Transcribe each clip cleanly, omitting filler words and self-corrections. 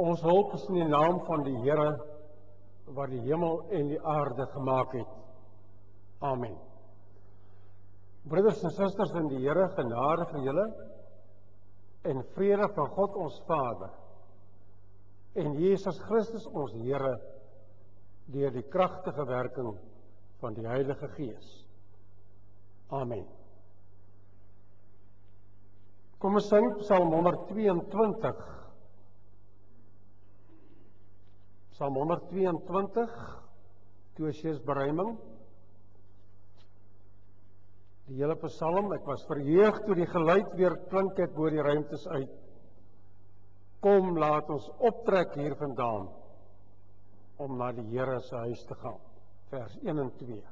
Ons hulp is in die naam van die Here, wat die hemel en die aarde gemaak het. Amen. Broeders en susters in die Here, genade vir julle en vrede van God ons Vader en Jesus Christus ons Here deur die kragtige werking van die Heilige Gees. Amen. Kom ons sing Psalm 122. Psalm 122, Toosius beruiming. Die hele psalm, ek was verheug toe die geluid weer klink het bo die ruimtes uit. Kom, laat ons optrek hier vandaan, om na die Here se huis te gaan. Vers 1 en 2.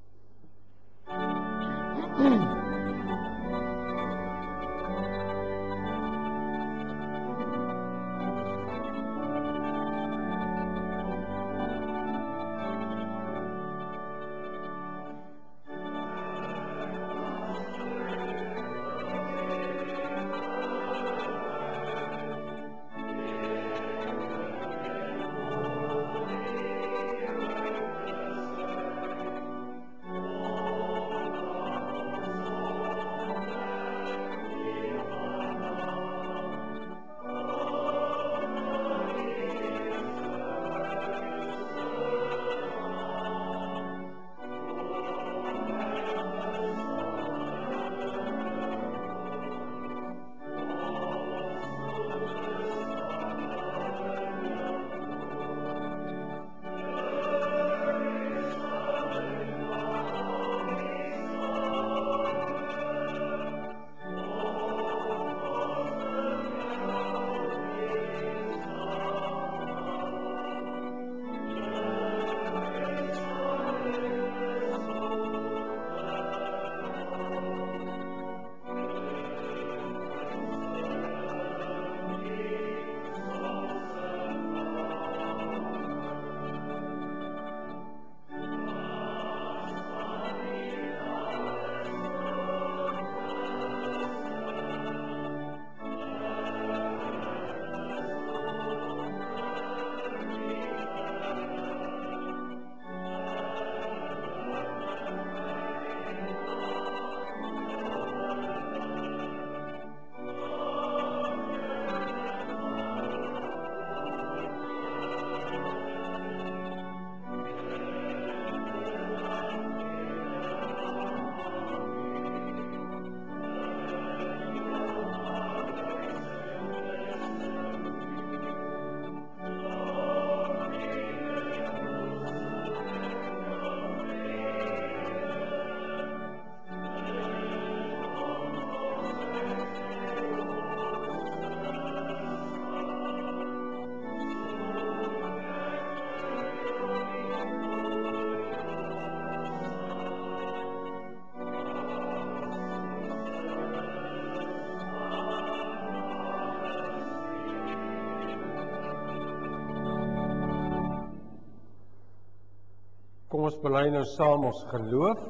Kom ons bely nou saam ons geloof.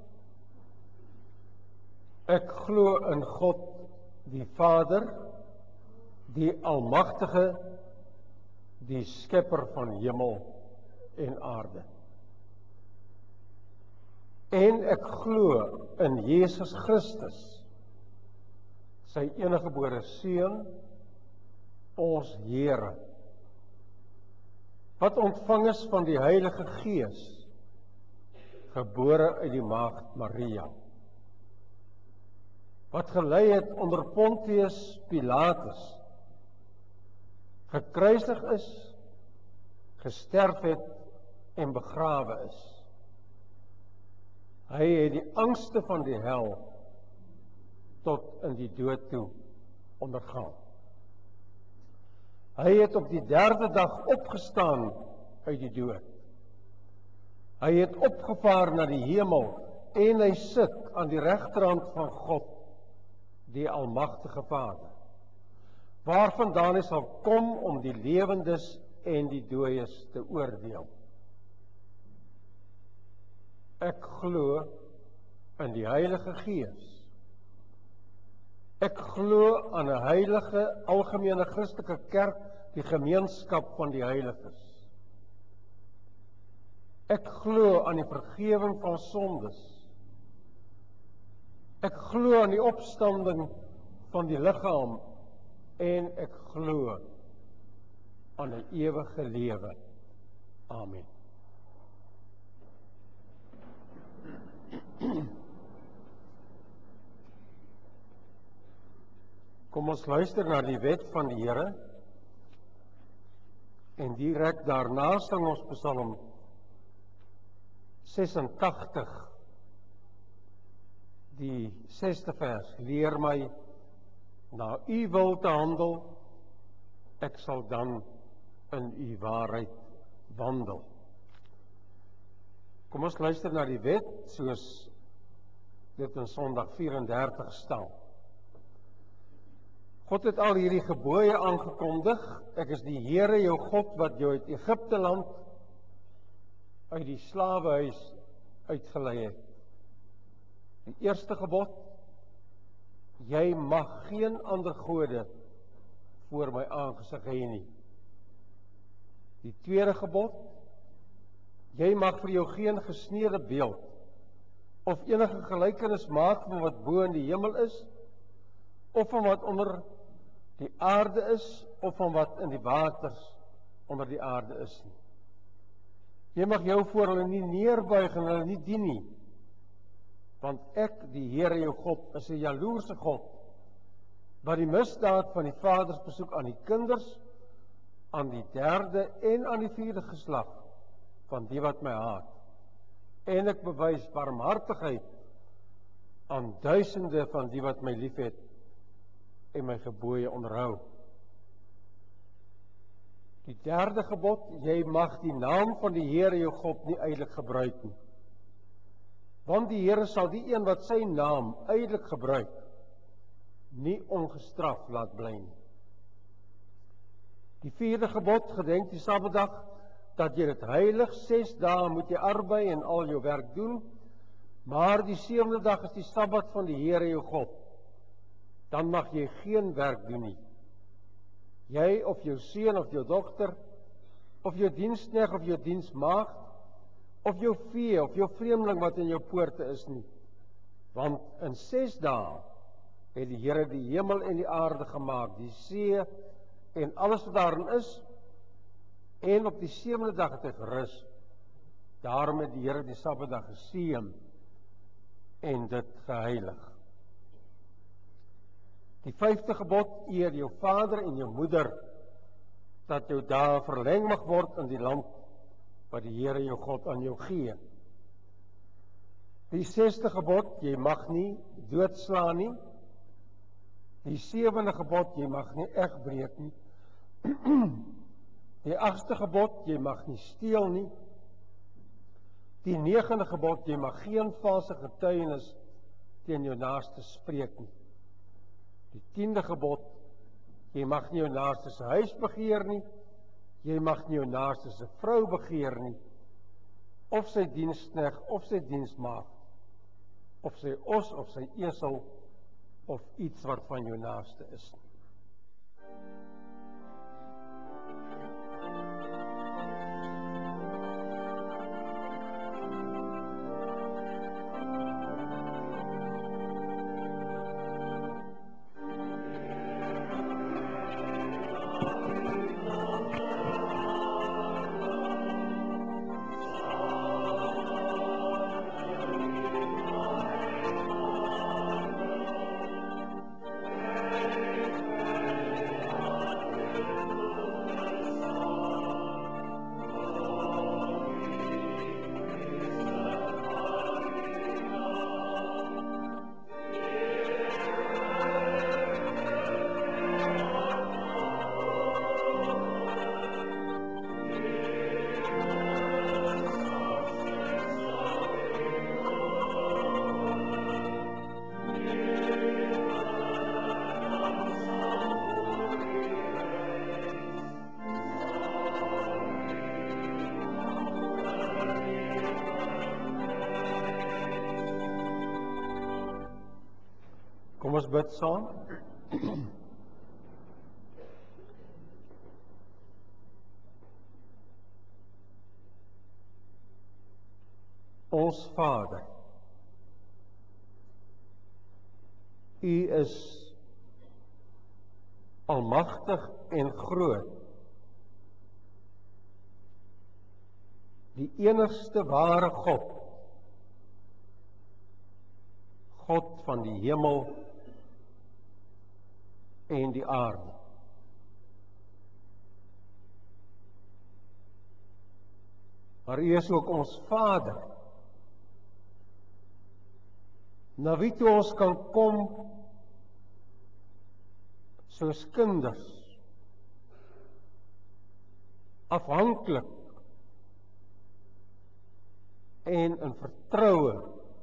Ek glo in God, die Vader, die Almagtige, die Skepper van hemel en aarde. En ek glo in Jesus Christus, sy eniggebore Seun, ons Here, wat ontvang is van die Heilige Gees, gebore uit die maagd Maria, wat gelei het onder Pontius Pilatus, gekruisig is, gesterf het en begrawe is. Hy het die angste van die hel tot in die dood toe ondergaan. Hy het op die 3de dag opgestaan uit die dood. Hy het opgevaar na die hemel en hy sit aan die regterhand van God, die Almagtige Vader, waarvandaan hy sal kom om die lewendes en die dooies te oordeel. Ek glo in die Heilige Gees. Ek glo aan 'n heilige, algemene Christelike kerk die gemeenskap van die heiliges. Ek glo aan die vergewing van sondes. Ek glo aan die opstanding van die liggaam en ek glo aan 'n ewige lewe. Amen. Kom ons luister na die wet van die Here en direk daarna sing ons Psalm 86, die 6de vers. Leer my na u wil te handel, ek sal dan in u waarheid wandel. Kom ons luister na die wet soos dit in Sondag 34 staan. God het al hierdie gebooie aangekondig. Ek is die Here jou God wat jou uit Egipte land, uit die slawehuis uitgelei het. Die eerste gebod: jy mag geen ander gode voor my aangesig hê nie. Die tweede gebod: jy mag vir jou geen gesneede beeld of enige gelykenis maak van wat bo in die hemel is, of van wat onder die aarde is, of van wat in die waters onder die aarde is nie. Jy mag jou voor hulle nie neerbuig en hulle nie dien nie, want ek, die Here jou God, is 'n jaloerse God, wat die misdaad van die vaders besoek aan die kinders, aan die derde en aan die vierde geslag van die wat my haat. En ek bewys barmhartigheid aan duisende van die wat my liefhet en my gebooie onderhou. Die derde gebod: jy mag die naam van die Here jou God nie uitelik gebruik nie. Want die Here sal die een wat sy naam uitelik gebruik, nie ongestraf laat bly nie. Die vierde gebod: gedenk die Sabbatdag, dat jy dit heilig. 6 dae moet jy arbei en al jou werk doen, maar die 7de dag is die Sabbat van die Here jou God. Dan mag jy geen werk doen nie. Jy of jou seun of jou dogter, of jou diensknegt of jou diensmaagd, of jou vee of jou vreemdeling wat in jou poorte is nie. Want in 6 dae het die Here die hemel en die aarde gemaak, die see en alles wat daarin is, en op die 7de dag het hy gerus. Daarom het die Here die Sabbatdag geseën en dit geheilig. Die 5de gebod: eer jou vader en jou moeder, dat jou dae verleng mag word in die land wat die Here jou God aan jou gee. Die 6de gebod: jy mag nie doodslaan nie. Die 7de gebod: jy mag nie egbreek nie. Die 8de gebod: jy mag nie steel nie. Die 9de gebod: jy mag geen valse getuienis teen jou naaste spreek nie. Die 10de gebod: jy mag nie jou naaste se huis begeer nie. Jy mag nie jou naaste se vrou begeer nie, of sy diensknegt of sy diensmaagd, of sy os of sy esel, of iets wat van jou naaste is nie. Kom ons bid saam. Ons Vader, U is almagtig en groot, die enigste ware God, God van die hemel en die aarde. Maar U is ook ons Vader, na wie toe ons kan kom soos kinders, afhanklik en in vertroue.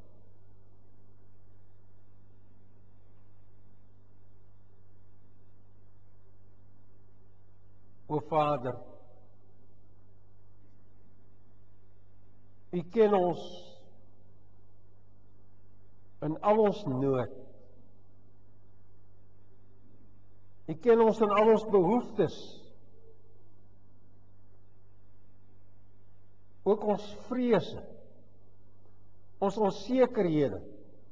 O Vader, U ken ons in al ons nood. U ken ons in al ons behoeftes. Ook ons vrese, ons onsekerhede.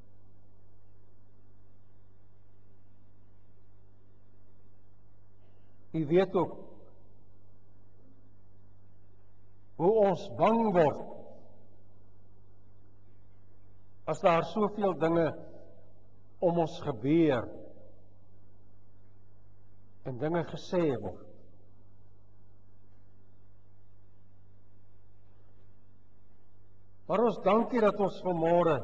U weet ook hoe ons bang word as daar soveel dinge om ons gebeur en dinge gesê word. Maar ons dankie dat ons vanmôre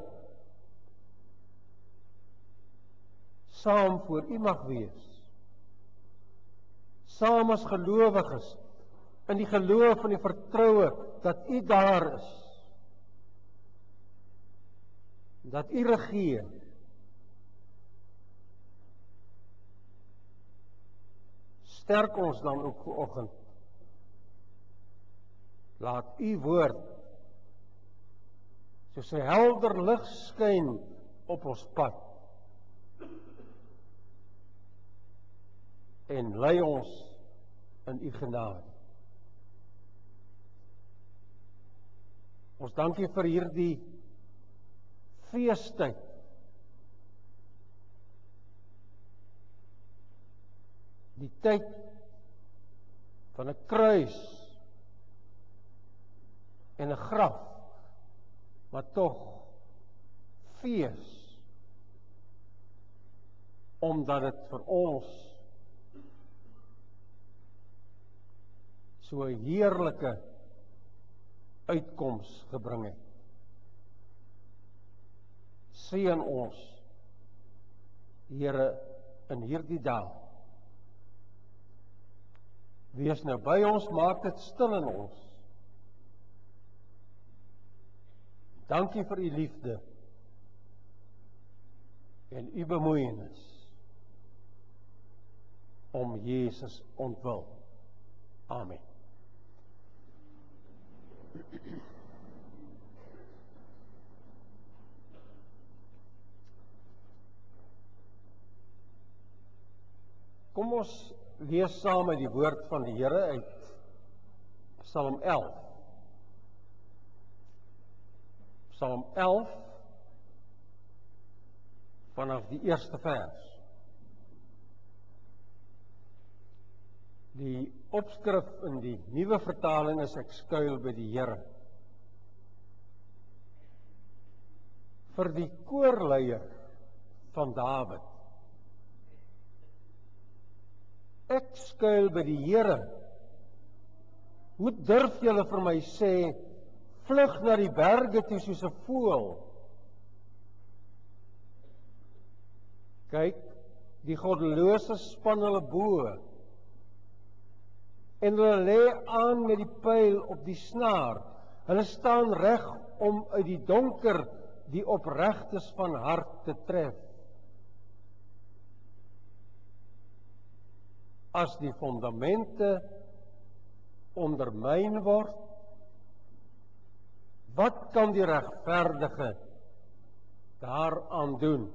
saam voor U mag wees. Saam as gelowiges, in die geloof en die vertroue dat U daar is. Dat U regeer. Sterk ons dan ook vanoggend. Laat U woord soos 'n helder lig skyn op ons pad. En lei ons in U genade. Ons dankie vir hierdie feestyd. Die tyd van 'n kruis en 'n graf, maar tog fees, omdat dit vir ons so 'n heerlike uitkoms gebring het. Seën ons, Here, in hierdie dag. Wees nou by ons, maak dit stil in ons. Dankie vir U liefde en U bemoeienis om Jesus ontwil. Amen. Kom ons lees saam uit die woord van die Here uit Psalm 11. Psalm 11 vanaf die eerste vers. Die opskrif in die nuwe vertaling is ek skuil by die Here. Vir die koorleier van Dawid. Ek skuil by die Here. Hoe durf julle vir my sê, vlug na die berge toe soos 'n voël? Kyk, die goddelose span hulle bo, en hulle lê aan met die pyl op die snaar. Hulle staan reg om uit die donker die opregtes van hart te tref. As die fondamente ondermyn word, wat kan die regverdige daaraan doen?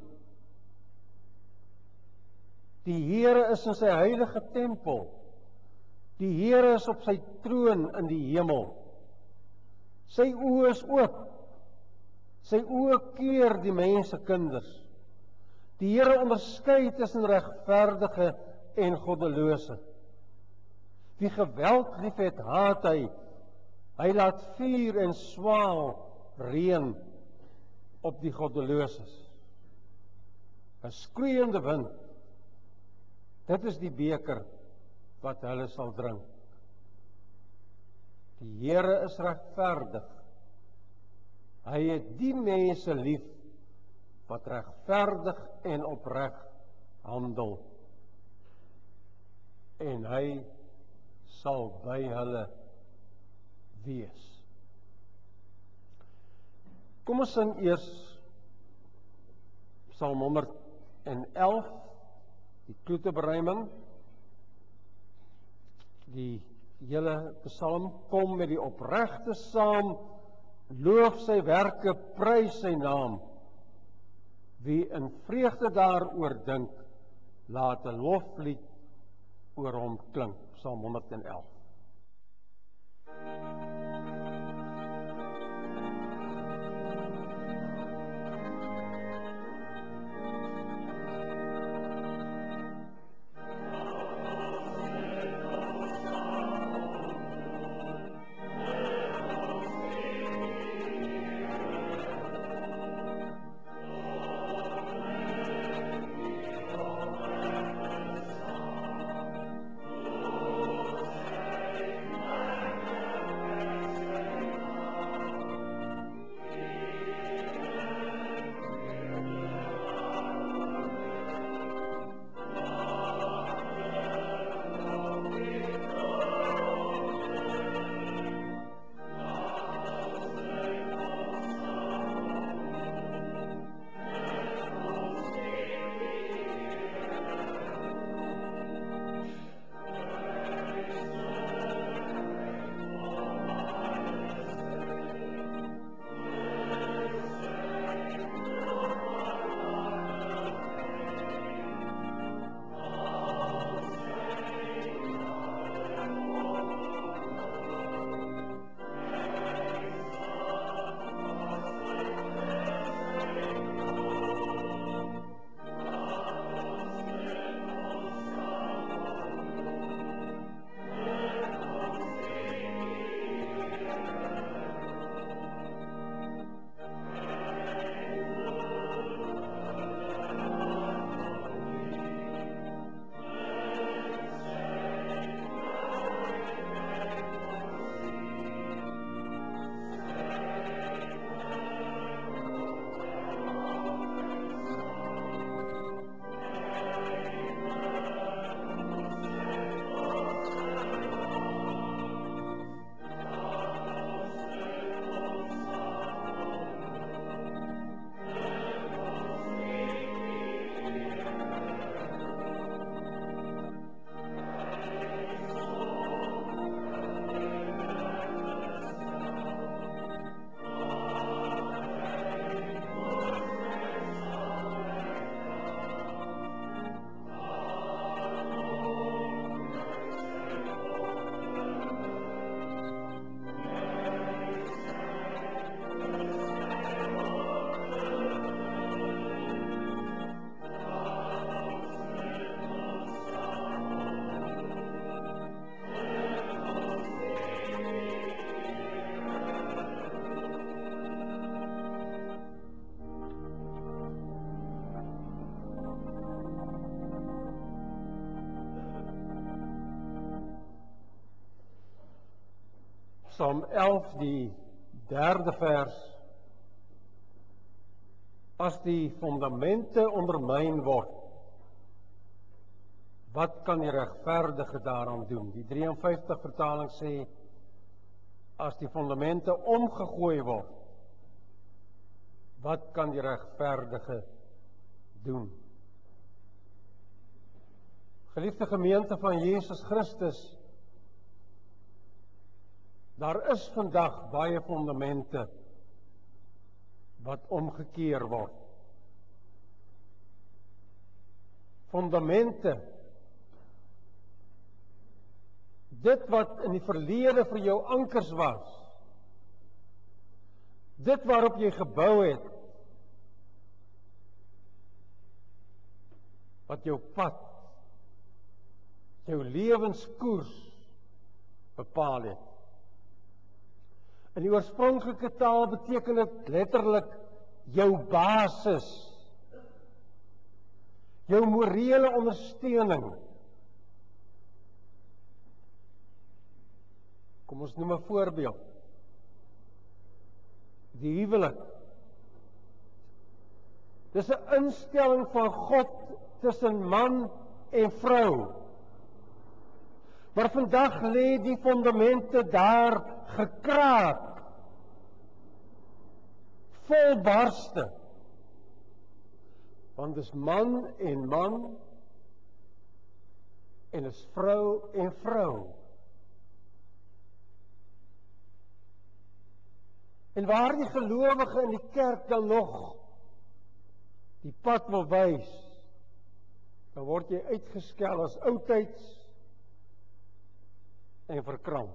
Die Here is in sy heilige tempel. Die Here is op sy troon in die hemel. Sy oë is oop Sy oë keer die mense kinders. Die Here onderskei tussen regverdige en goddelose. Wie geweld liefhet, haat hy. Hy laat vuur en swaal reën op die goddeloses. 'n Skroeiende wind. Dit is die beker wat hulle sal drink. Die Here is regverdig. Hy het die mense lief wat regverdig en opreg handel. En hy sal by hulle wees. Kom ons sing eers Psalm 111, die Kloeterberuiming. Die hele psalm kom met die opregte saam, loof sy werke, prys sy naam. Wie in vreugde daaroor dink, laat 'n loflied oor hom klink. Psalm 111. Psalm 11, die 3de vers. As die fondamente ondermyn word, wat kan die regverdige daaraan doen? Die 53 vertaling sê, as die fondamente omgegooi word, wat kan die regverdige doen? Geliefde gemeente van Jesus Christus, daar is vandag baie fondamente wat omgekeer word. Fondamente, dit wat in die verlede vir jou ankers was, dit waarop jy gebou het, wat jou pad, jou lewenskoers bepaal het. In die oorspronklike taal beteken dit letterlik jou basis, jou morele ondersteuning. Kom ons noem 'n voorbeeld. Die huwelik. Dis 'n instelling van God tussen man en vrou. Maar vandag lê die fondamente daar gekraak, vol barste. Want dis man en is vrou en vrou. En waar die gelowige in die kerk dan nog die pad wil wys, dan word jy uitgeskel as oudtyds en verkramp.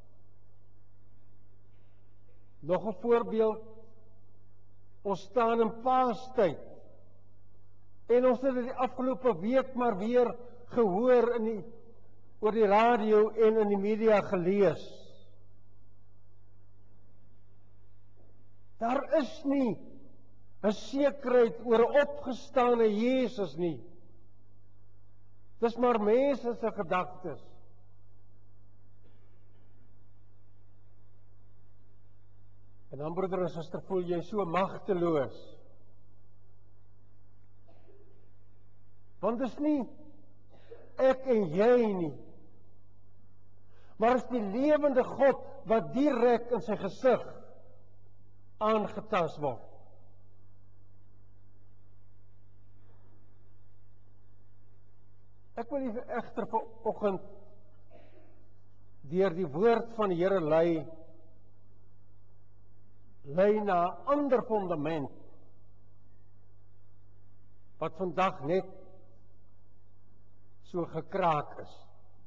Nog 'n voorbeeld, ons staan in Paastyd, en ons het dit die afgelope week maar weer gehoor oor die radio en in die media gelees. Daar is nie 'n sekerheid oor 'n opgestane Jesus nie. Dis maar mense se gedagtes. En dan, broeder en suster, voel jy so magteloos. Want dis nie ek en jy nie, maar is die lewende God wat direk in sy gesig aangetast word. Ek wil u egter vanoggend deur die woord van die Here lei na 'n ander fondament wat vandag net so gekraak is.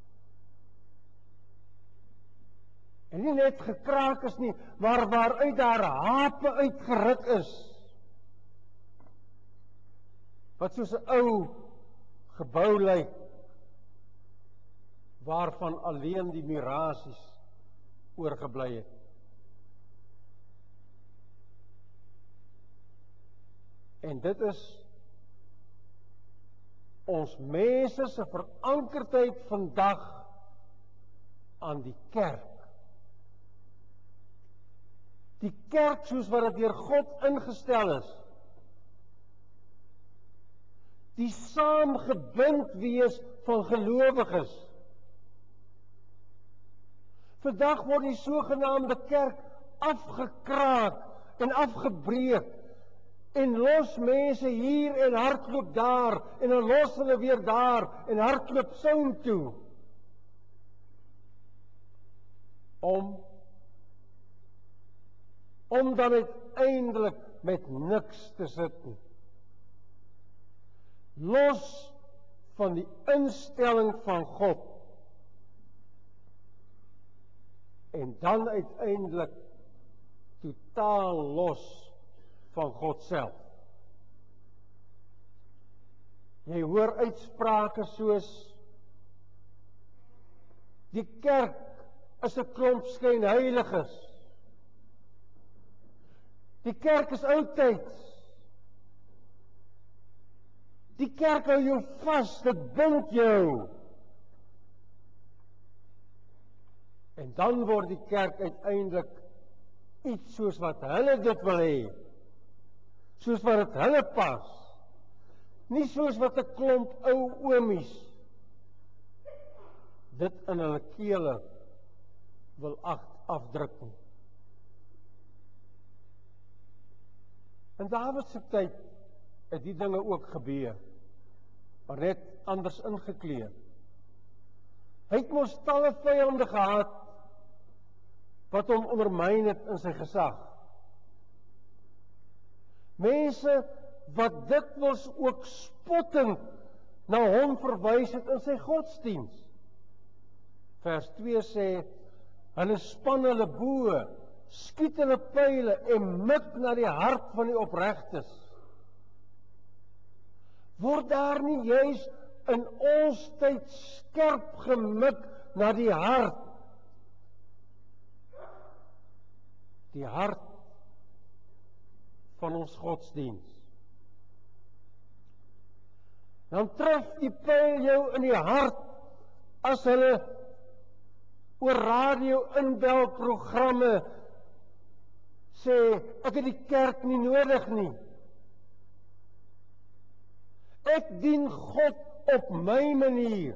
En nie net gekraak is nie, maar waaruit daar hape uitgeruk is, wat soos 'n ou gebou lyk, waarvan alleen die murasies oorgebly het. En dit is ons mense se verankerdheid vandag aan die kerk. Die kerk soos wat dit deur God ingestel is. Die saamgebind wees van gelowiges. Vandag word die sogenaamde kerk afgekraak en afgebreek. En los mense hier en hardloop daar, en dan los hulle weer daar, en hardloop soontoe. Om dan uiteindelik met niks te sit nie. Los van die instelling van God. En dan uiteindelik totaal los van God self. Jy hoor uitsprake soos die kerk is 'n klomp skynheiliges. Die kerk is oudtyds. Die kerk hou jou vas, dit bind jou. En dan word die kerk uiteindelik iets soos wat hulle dit wil hê. Soos wat dit hulle pas. Nie soos wat 'n klomp ou oomies dit in hulle kele wil afdruk nie. In Dawid se tyd het die dinge ook gebeur, maar net anders ingekleed. Hy het mos talle vyande gehad wat hom ondermyn het in sy gesag. Mense wat dikwels ook spottend na hom verwys het in sy godsdiens. Vers 2 sê, hulle span hulle boë skiet hulle pyle en mik na die hart van die opregtes. Word daar nie juis in ons tyd skerp gemik na die hart? Die hart van ons godsdiens. Dan tref die pyl jou in die hart as hulle oor radio inbelprogramme sê, ek het die kerk nie nodig nie. Ek dien God op my manier.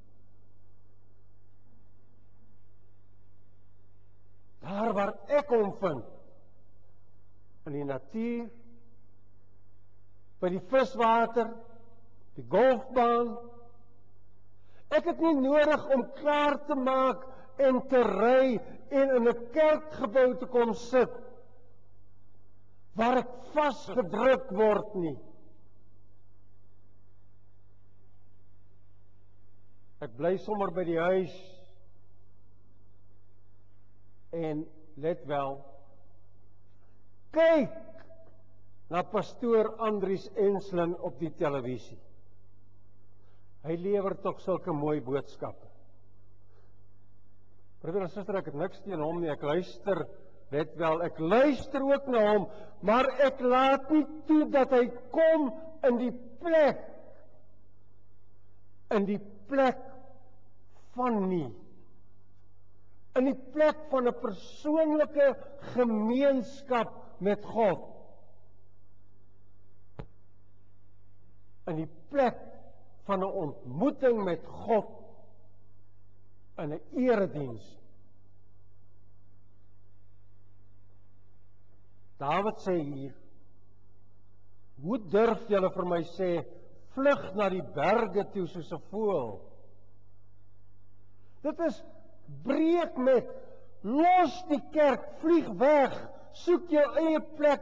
Daar waar ek hom vind, in die natuur, by die viswater, die golfbaan. Ek het nie nodig om klaar te maak en te ry en in 'n kerkgebou te kom sit, waar ek vasgedruk word nie. Ek bly sommer by die huis en let wel, kyk na pastoor Andries Enslin op die televisie. Hy lewer tog sulke mooi boodskappe. Broeder en suster, ek het niks teen hom nie, ek luister, let wel, ek luister ook na hom, maar ek laat nie toe dat hy kom in die plek van nie. In die plek van 'n persoonlike gemeenskap met God. In die plek van 'n ontmoeting met God in 'n erediens. Dawid sê hier, hoe durf julle vir my sê, vlug na die berge toe soos 'n voël? Dit is breek met, los die kerk, vlieg weg, soek jou eie plek,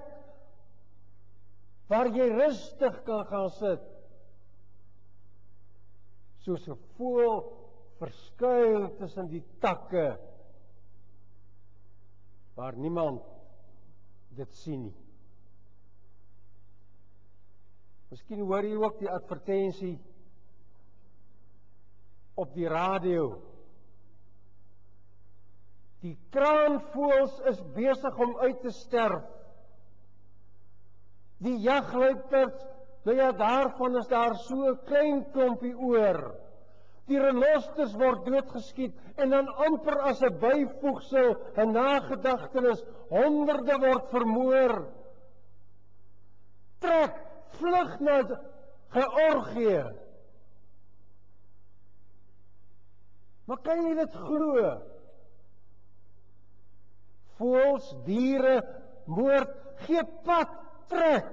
waar jy rustig kan gaan sit. Soos 'n voël verskuil tussen die takke, waar niemand dit sien nie. Miskien hoor jy ook die advertensie op die radio. Die kraanvoëls is besig om uit te sterf. Die jagluiperds, nou ja, daarvan is daar so 'n klein klompie oor. Die renosters word doodgeskiet en dan amper as 'n byvoegsel, 'n nagedagtenis, honderde word vermoor. Trek, vlug na Georgië. Maar kan jy dit glo? Voëls, diere, moord, gee pad, trek.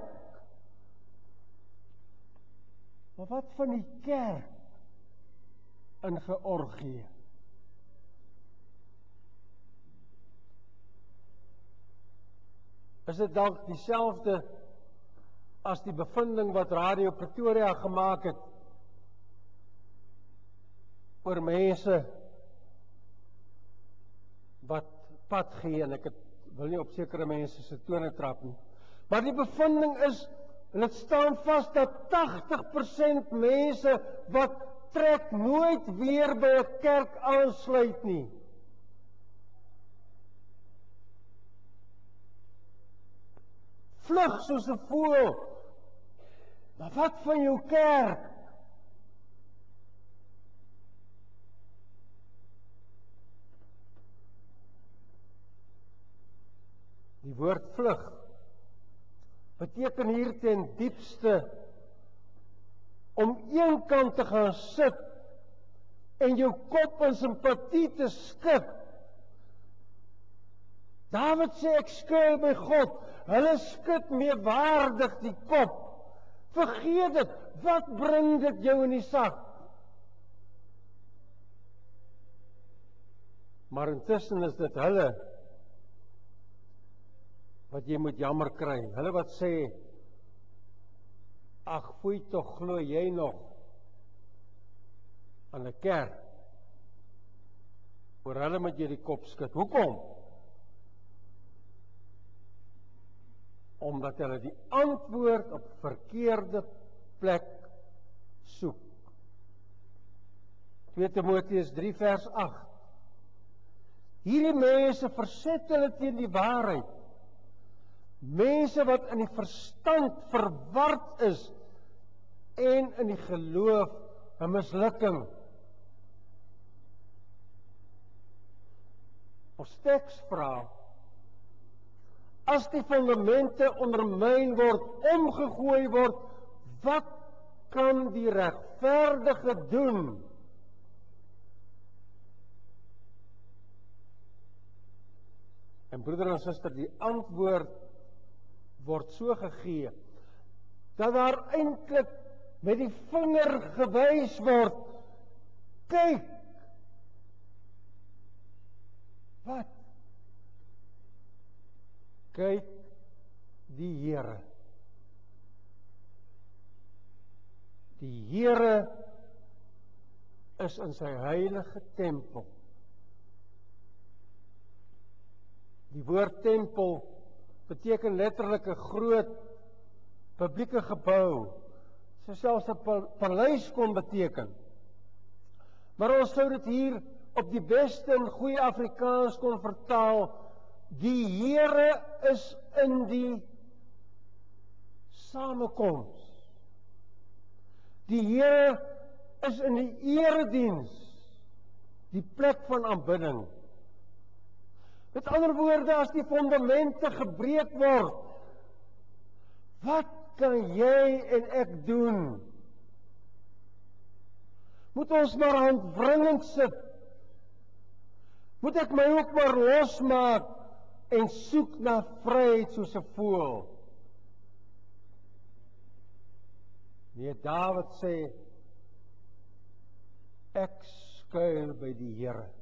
Maar wat van die kerk in Georgië? Is dit dalk dieselfde as die bevinding wat Radio Pretoria gemaak het oor mense wat pad gee, en ek wil nie op sekere mense se tone trap nie. Maar die bevinding is, en dit staan vas, dat 80% mense wat trek nooit weer by 'n kerk aansluit nie. Vlug soos 'n voël. Maar wat van jou kerk? Die woord vlug beteken hier ten diepste om een kant te gaan sit en jou kop in simpatie te skud. Dawid sê, ek skuil by God. Hulle skud meewaardig die kop. Vergeet dit. Wat bring dit jou in die sak? Maar intussen is dit hulle wat jy moet jammer kry. Hulle wat sê, ag, foei tog, glo jy nog aan 'n kerk? Oor hulle moet jy die kop skud. Hoekom? omdat hulle die antwoord op verkeerde plek soek. 2 Timoteus 3 vers 8. Hierdie mense verset hulle teen die waarheid. Mense wat in die verstand verward is en in die geloof 'n mislukking. Ons teks vra, as die fundamente ondermyn word, omgegooi word, wat kan die regverdige doen? En broeder en suster, die antwoord word so gegee, dat daar eintlik met die vinger gewys word, kyk, wat? Kyk die Here. Die Here is in sy heilige tempel. Die woord tempel beteken letterlik 'n groot publieke gebou. Dit selfs 'n paleis kon beteken. Maar ons sou dit hier op die beste en goeie Afrikaans kon vertaal, die Here is in die samekoms. Die Here is in die erediens, die plek van aanbidding. Met ander woorde, as die fundamente gebreek word, wat kan jy en ek doen? Moet ons maar handwringend sit? Moet ek my ook maar losmaak en soek na vryheid soos 'n voël? Nee, Dawid sê, ek skuil by die Here.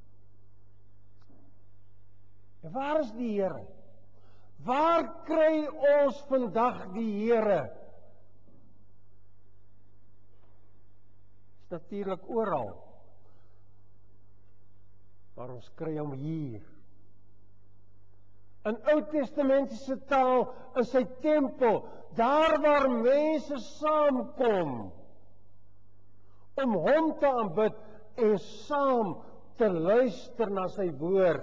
En waar is die Here? Waar kry ons vandag die Here? Is natuurlik oral. Maar ons kry hom hier. In Oud-testamentiese taal, in sy tempel, daar waar mense saamkom om hom te aanbid en saam te luister na sy woord.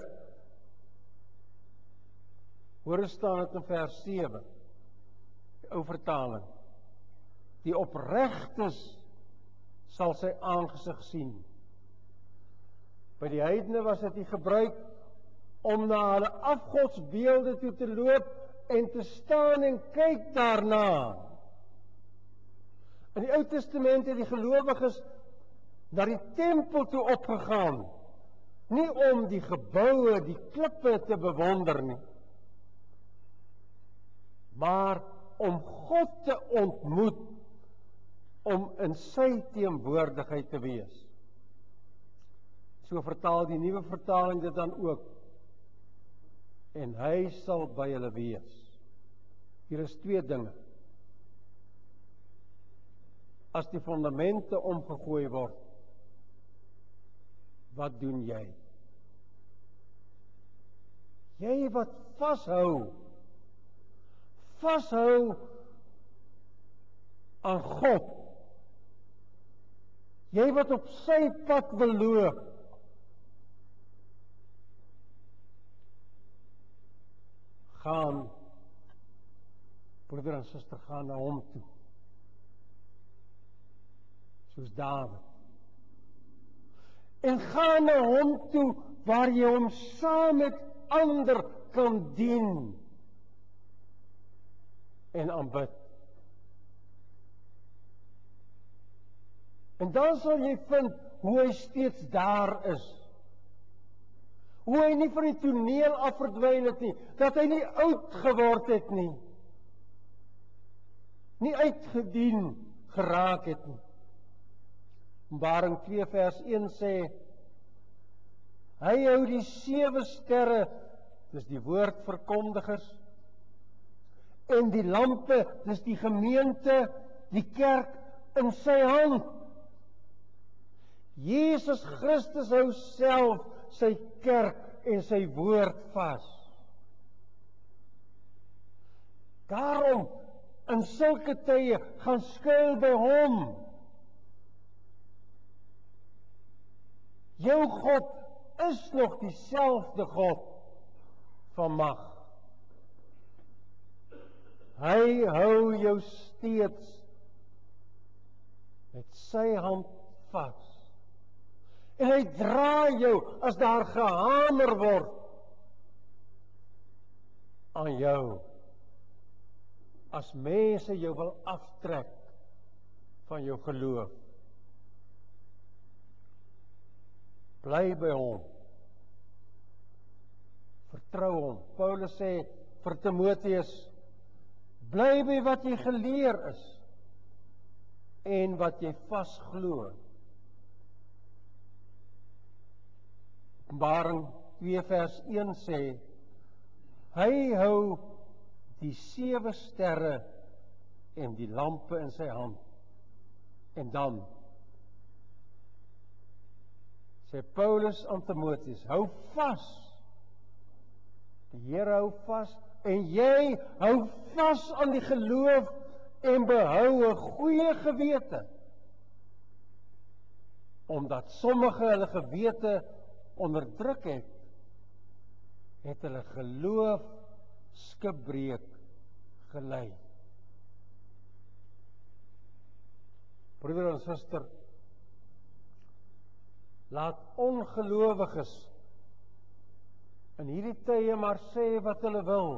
Hoor staan dit in vers 7, die ou vertaling. Die opregtes sal sy aangesig sien. By die heidene was dit die gebruik om na hulle afgodsbeelde toe te loop en te staan en kyk daarna. In die Ou Testament het die gelowiges na die tempel toe opgegaan, nie om die geboue, die klippe te bewonder nie, maar om God te ontmoet, om in sy teenwoordigheid te wees. So vertaal die nuwe vertaling dit dan ook. En hy sal by hulle wees. Hier is 2 dinge. As die fundamente omgegooi word, wat doen jy? Jy wat vashou aan God. Jy wat op sy pad wil loop. Gaan, broeder en suster, gaan na hom toe. Soos Dawid. En gaan na hom toe waar jy hom saam met ander kan dien en aanbid. En dan sal jy vind hoe hy steeds daar is. Hoe hy nie van die toneel af verdwyn het nie, dat hy nie oud geword het nie, nie uitgedien geraak het nie. Openbaring 2 vers 1 sê, hy hou die 7 sterre, dis die woordverkondigers, en die lampe, dis die gemeente, die kerk in sy hand. Jesus Christus hou self sy kerk en sy woord vas. Daarom, in sulke tye, gaan skuil by hom. Jou God is nog dieselfde God van mag. Hy hou jou steeds met sy hand vas. En hy dra jou as daar gehamer word aan jou. As mense jou wil aftrek van jou geloof. Bly by hom. Vertrou hom. Paulus sê vir Timoteus, bly by wat jy geleer is en wat jy vasglo. Openbaring 2 vers 1 sê, hy hou die 7 sterre en die lampe in sy hand. En dan sê Paulus aan Timoteus, hou vas. Die Here hou vas en jy hou vas aan die geloof en behou 'n goeie gewete. Omdat sommige hulle gewete onderdruk het hulle geloof skibreek gelei. Broeder en suster, laat ongelowiges in hierdie tye maar sê wat hulle wil.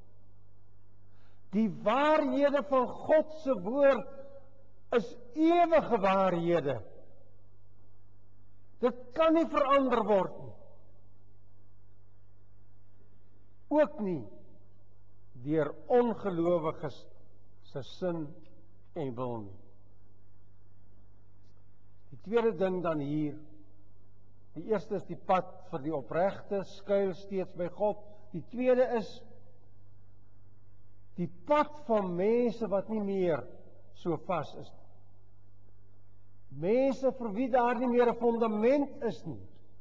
Die waarhede van God se woord is ewige waarhede. Dit kan nie verander word nie. Ook nie deur ongelowiges se sin en wil nie. Die tweede ding dan hier, die eerste is die pad vir die opregte, skuil steeds by God. Die tweede is die pad van mense wat nie meer so vas is nie. Mense vir wie daar nie meer 'n fundament is nie,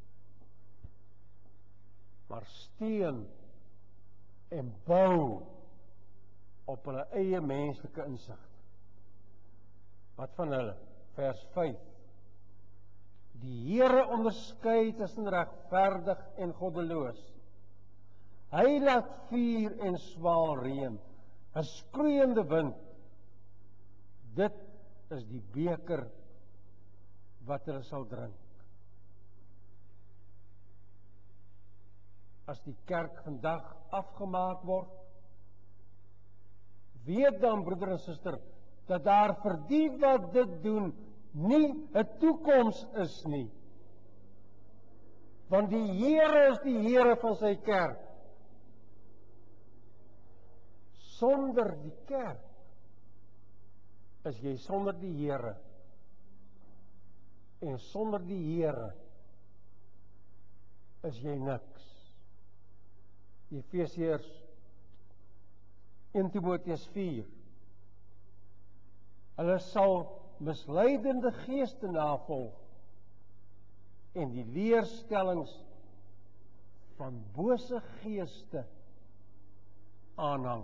maar steen en bou op hulle eie menslike insig. Wat van hulle? Vers 5. Die Here onderskei tussen regverdig en goddeloos. Hy laat vuur en swaal reën, 'n skroeiende wind. Dit is die beker wat hulle sal drink. As die kerk vandag afgemaak word, weet dan, broeder en suster, dat daar vir die wat dit doen nie 'n toekoms is nie. Want die Here is die Here van sy kerk. Sonder die kerk is jy sonder die Here. En sonder die Here is jy niks. Efesiërs 1 Timoteus 4. Hulle sal misleidende geeste navolg en die leerstellings van bose geeste aanhang.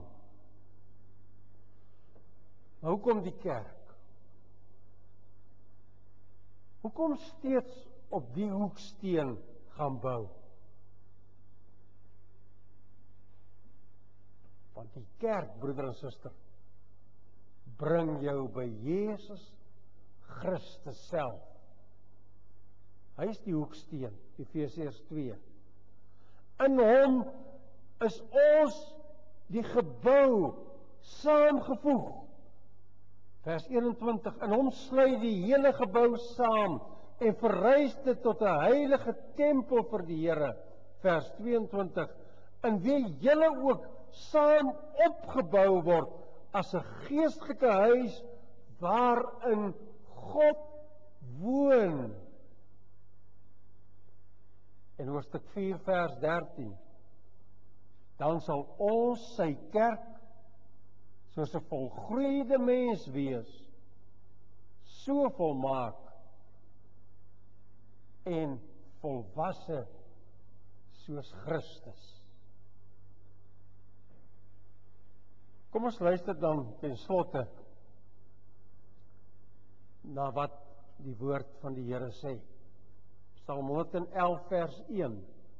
Hoekom die kerk? Hoekom steeds op die hoeksteen gaan bou? Want die kerk, broeder en suster, bring jou by Jesus Christus self. Hy is die hoeksteen, Efesiërs 2. In hom is ons die gebou saamgevoeg. Vers 21, in hom sluit die hele gebou saam en verrys dit tot 'n heilige tempel vir die Here. Vers 22, in wie julle ook saam opgebou word as 'n geestelike huis waarin God woon. En hoofstuk 4 vers 13, dan sal ons sy kerk soos 'n volgroeide mens wees, so volmaak en volwasse soos Christus. Kom ons luister dan ten slotte na wat die woord van die Here sê. Psalm 111 vers 1.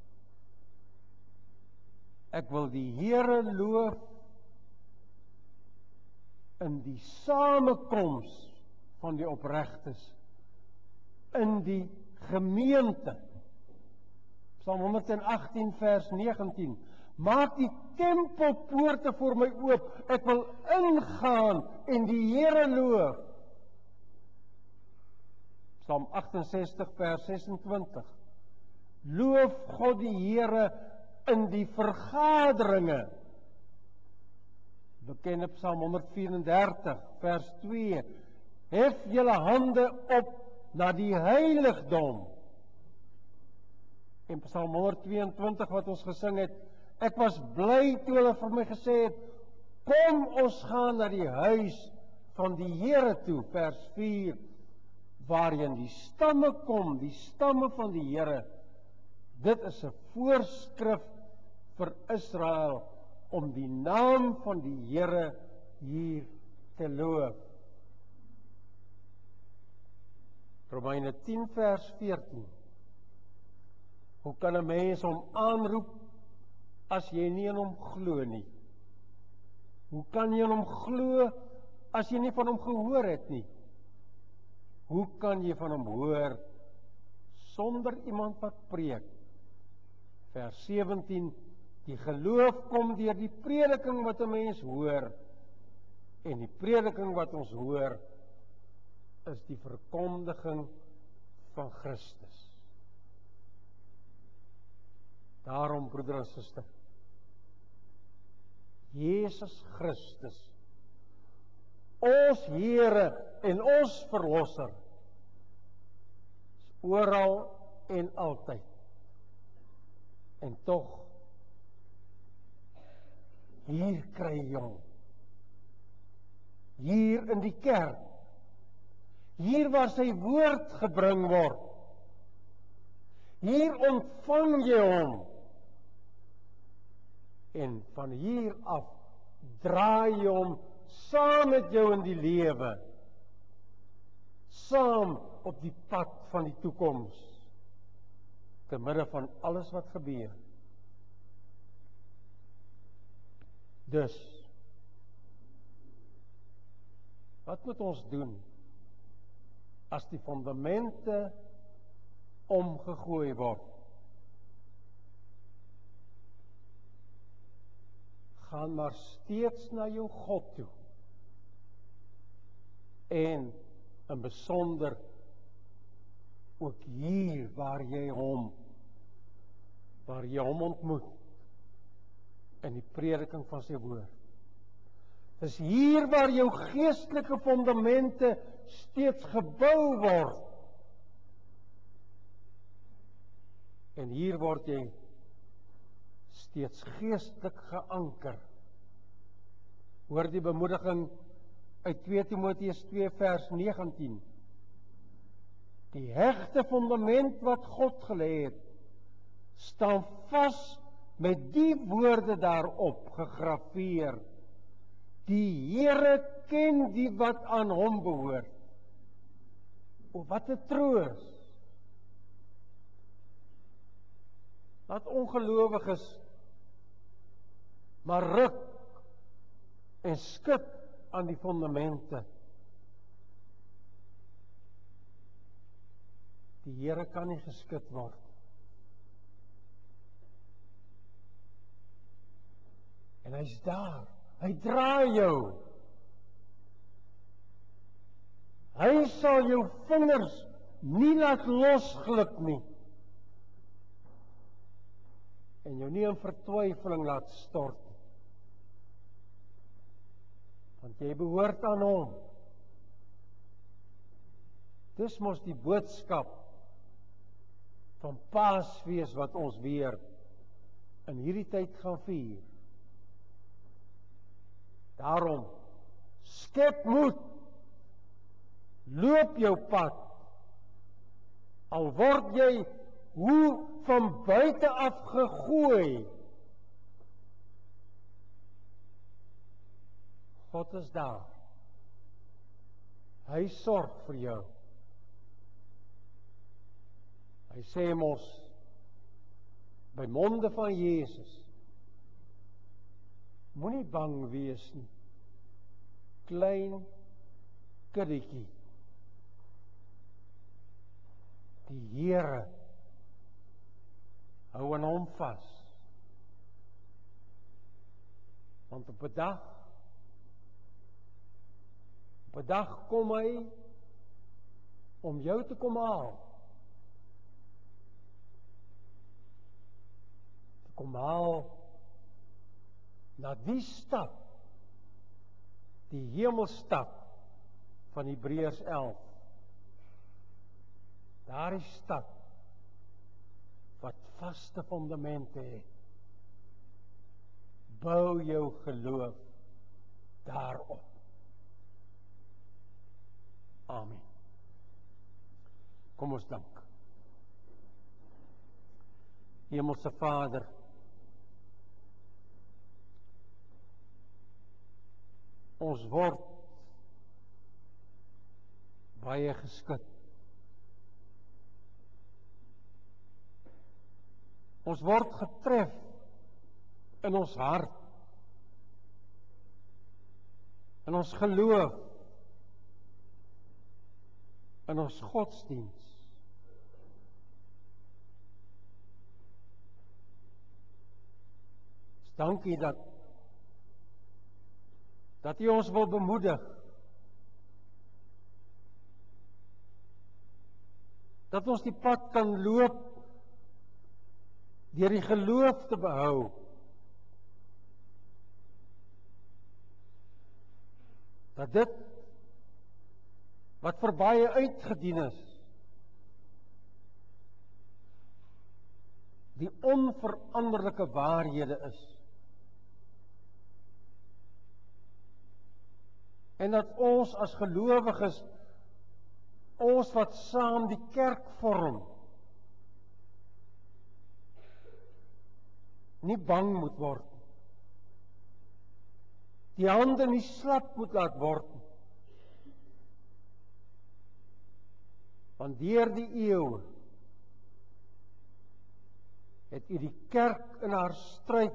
Ek wil die Here loof in die samekoms van die opregtes, in die gemeente. Psalm 118 vers 19. Maak die tempelpoorte voor my oop, ek wil ingaan en die Here loof. Psalm 68 vers 26. Loof God die Here in die vergaderinge. Bekende Psalm 134 vers 2. Hef julle hande op na die heiligdom. En Psalm 122 wat ons gesing het, ek was bly toe hulle vir my gesê het, kom ons gaan na die huis van die Here toe, vers 4, waarin die stamme kom, die stamme van die Here. Dit is 'n voorskrif vir Israel om die naam van die Here hier te loof. Romeine 10 vers 14. Hoe kan 'n mens hom aanroep as jy nie in hom glo nie? Hoe kan jy in hom glo as jy nie van hom gehoor het nie? Hoe kan jy van hom hoor sonder iemand wat preek? Vers 17, die geloof kom deur die prediking wat 'n mens hoor, en die prediking wat ons hoor, is die verkondiging van Christus. Daarom, broeder en suster, Jesus Christus, ons Here en ons Verlosser, is oral en altyd. En tog, hier kry jy hom. Hier in die kerk. Hier waar sy woord gebring word. Hier ontvang jy hom. En van hier af draai jy hom saam met jou in die lewe. Saam op die pad van die toekoms. Te midde van alles wat gebeur. Dus, wat moet ons doen as die fundamente omgegooi word? Gaan maar steeds na jou God toe. En in besonder ook hier waar jy hom ontmoet, in die prediking van sy woord. Dis hier waar jou geestelike fundamente steeds gebou word. En hier word jy steeds geestelik geanker. Hoor die bemoediging uit 2 Timoteus 2 vers 19. Die hegte fundament wat God gelê het, staan vas met die woorde daarop gegraveer. Die Here ken die wat aan hom behoort. O, wat 'n troos. Laat ongelowiges maar ruk en skud aan die fundamente. Die Here kan nie geskit word. En hy's daar. Hy dra jou. Hy sal jou vingers nie laat losglip nie. En jou nie in vertwyfeling laat stort. Want jy behoort aan hom. Dis mos die boodskap van Paasfees wat ons weer in hierdie tyd gaan vier. Daarom, skep moed, loop jou pad, al word jy hoe van buite af gegooi. God is daar. Hy sorg vir jou. Hy sê mos by monde van Jesus, moenie bang wees nie, klein kindertjie. Die Here hou aan hom vas. Want op 'n dag kom hy om jou te kom haal. Te kom haal na die stad, die hemelstad van Hebreërs 11. Daardie stad wat vaste fondamente het. Bou jou geloof daarop. Amen. Kom ons dank. Hemelse Vader, ons word baie geskik. Ons word getref in ons hart, in ons geloof, in ons godsdiens. Dankie dat U ons wil bemoedig, dat ons die pad kan loop deur die geloof te behou. Dat dit wat vir baie uitgedien is, die onveranderlike waarhede is. En dat ons as gelowiges, ons wat saam die kerk vorm, nie bang moet word. Die hande nie slap moet laat word. Want deur die eeue het U die kerk in haar stryd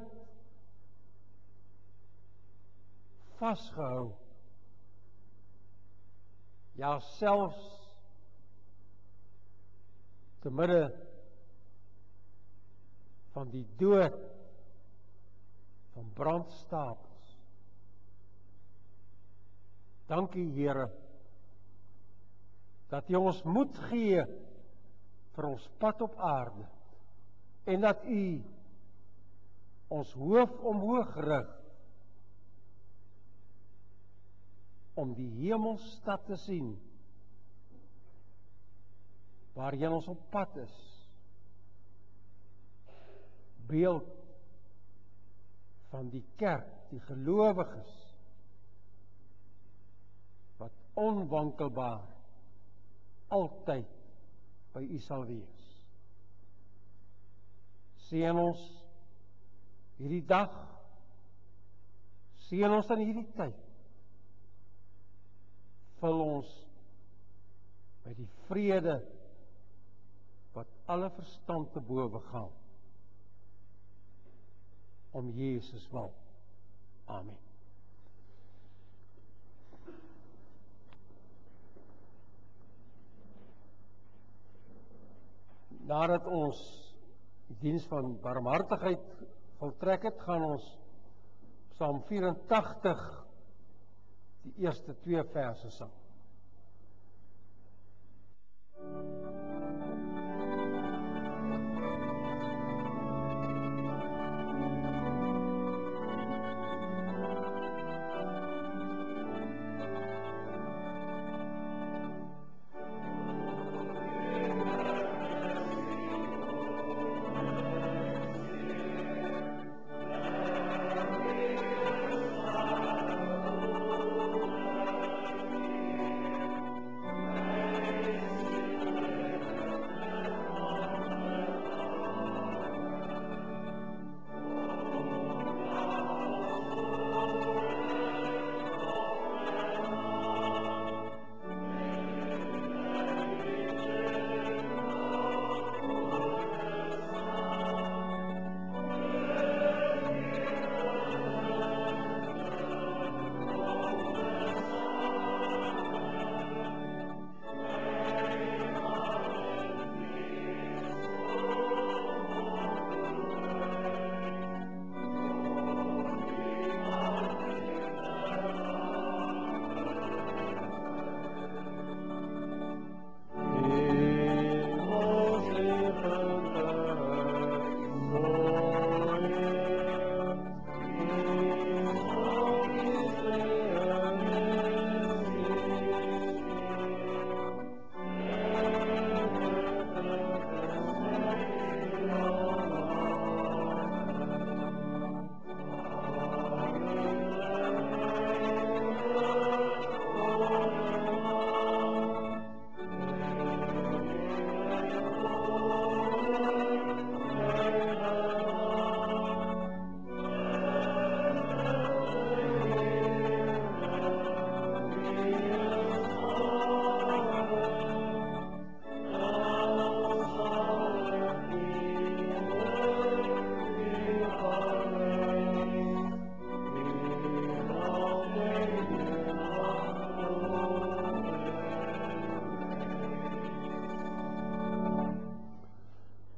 vasgehou. Ja, selfs te midde van die dood van brandstapels. Dankie Here, dat U ons moed gee vir ons pad op aarde, en dat U ons hoof omhoog rig, om die hemelstad te sien, waarheen ons op pad is. Beeld van die kerk, die gelowiges, wat onwankelbaar altyd by U sal wees. Seën ons hierdie dag, seën ons in hierdie tyd, vul ons by die vrede wat alle verstand te bowe gaan. Om Jesus wil. Amen. Nadat ons die diens van barmhartigheid voltrek het, gaan ons Psalm 84 die eerste 2 verse sing.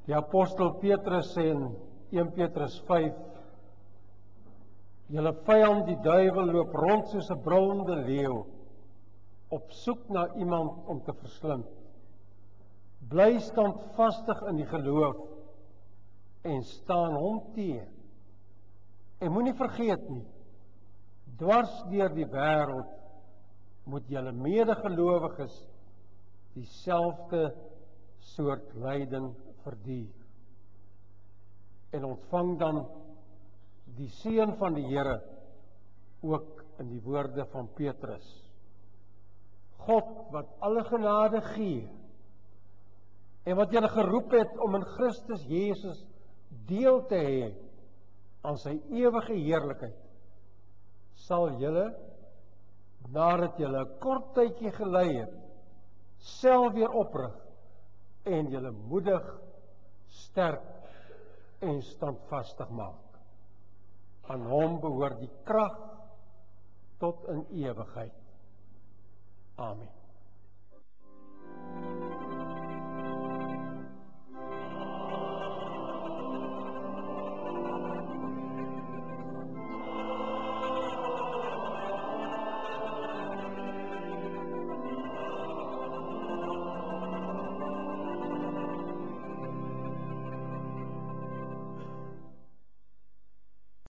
Die apostel Petrus sê in 1 Petrus 5, julle vyand die duiwel loop rond soos 'n brullende leeu, op soek na iemand om te verslind. Bly standvastig in die geloof en staan hom teë. En moenie vergeet nie, dwars deur die wêreld moet julle medegelowiges dieselfde soort lyding verduur. En ontvang dan die seën van die Here ook in die woorde van Petrus. God wat alle genade gee en wat julle geroep het om in Christus Jesus deel te hê aan sy ewige heerlikheid, sal julle, nadat julle 'n kort tydjie gelei het, self weer oprig en julle moedig, sterk en standvastig maak. Aan hom behoort die krag tot in ewigheid. Amen.